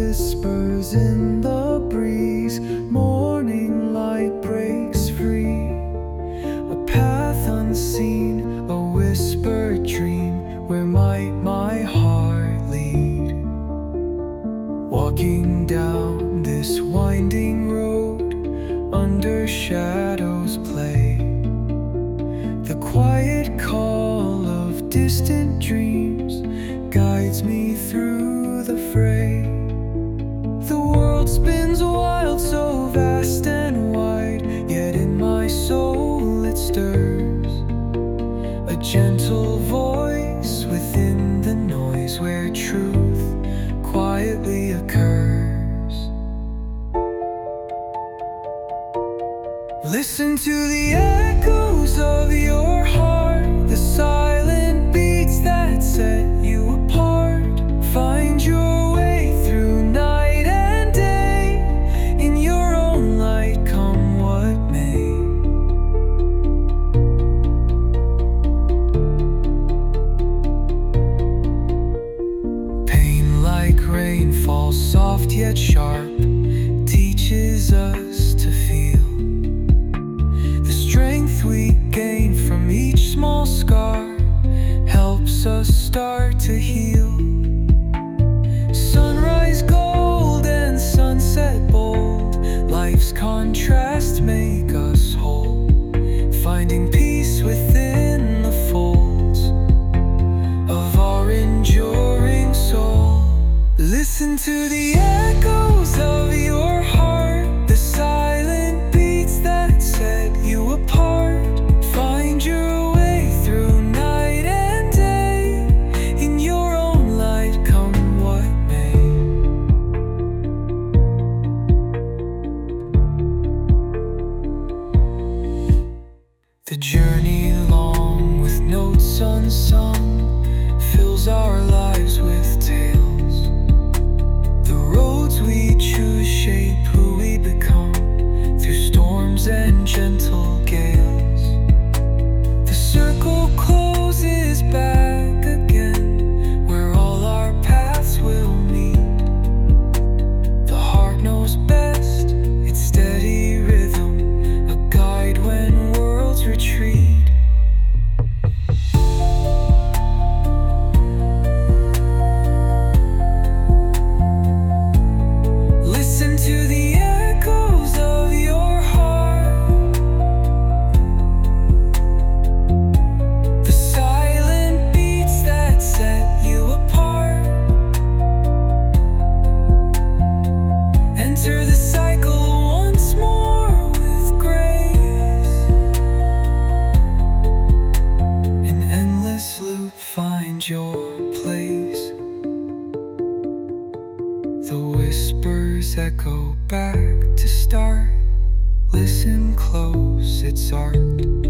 whispers in the breeze. Morning light breaks free, a path unseen, a whispered dream. Where might my heart lead? Walking down this winding road, under shadows play the quiet call of distant dreams, guides me through the fray. The world spins wild, so vast and wide, yet in my soul it stirs a gentle voice within the noise, where truth quietly occurs. Listen to the echoes of your heart, the silent beats that set you apart. Find your way through night and day, in your own light, come what may. Pain like rain falls soft yet sharp, teaches us to feel the strength we gain from each small scar, helps us start to heal. Sunrise gold and sunset bold, life's contrast make us whole, finding peace within the folds of our enduring soul. Listen to the echoes of your heart, the silent beats that set you apart. Find your way through night and day, in your own light, come what may. The journey long with notes unsung fills our lives with tales. The roads we choose shape who we become, through storms and gentle gales. The circle closes back again, where all our paths will meet. The heart knows best, its steady rhythm, a guide when worlds retreat. Listen to the echoes of your heart, the silent beats that set you apart. Enter the cycle once more with grace, an endless loop, find your place. The whispers echo back to start. Listen close, it's art.